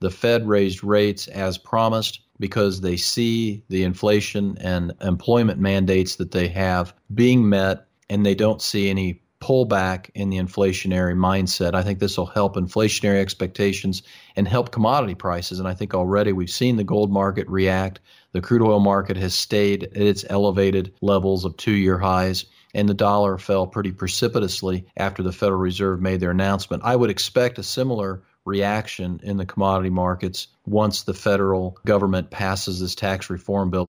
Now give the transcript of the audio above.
The Fed raised rates as promised because they see the inflation and employment mandates that they have being met, and they don't see any pullback in the inflationary mindset. I think this will help inflationary expectations and help commodity prices. And I think already we've seen the gold market react. The crude oil market has stayed at its elevated levels of 2-year highs, and the dollar fell pretty precipitously after the Federal Reserve made their announcement. I would expect a similar reaction in the commodity markets once the federal government passes this tax reform bill.